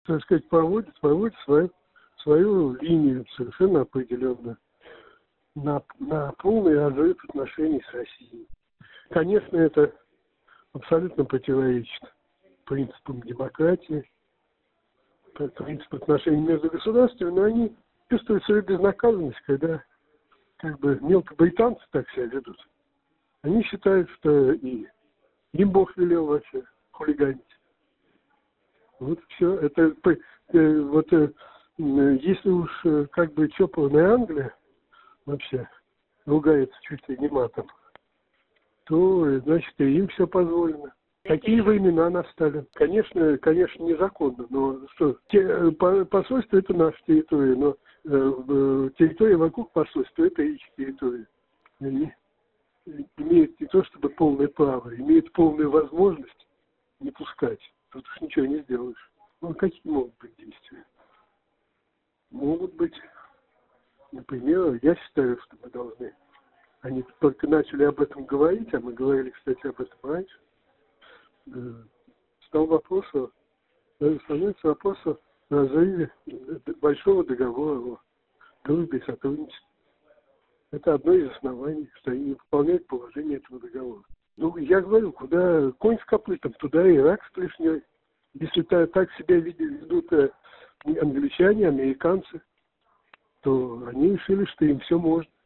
так сказать, проводит свою линию совершенно определенную на полный разрыв отношений с Россией. Конечно, это абсолютно противоречит принципам демократии, принципам отношений между государствами, но они чувствуют свою безнаказанность, когда как бы мелкобританцы так себя ведут. Они считают, что и им Бог велел вообще хулиганить. Вот все. Это если уж как бы чопорная Англия вообще ругается чуть ли не матом, то, значит, и им все позволено. Какие времена настали? Конечно, незаконно, но что, посольство это наша территория, но территория вокруг посольства это их территория. Они имеют не то чтобы полное право, имеют полную возможность не пускать. Тут уж ничего не сделаешь. Ну, какие могут быть действия? Могут быть, например, я считаю, что мы должны. Они только начали об этом говорить, а мы говорили, кстати, об этом раньше. Становится вопрос о разрыве большого договора о дружбе и сотрудничестве. Это одно из оснований, что они не выполняют положение этого договора. Ну, я говорю, куда конь с копытом, туда и рак с плешней. Если так себя ведут англичане, американцы, то они решили, что им все можно.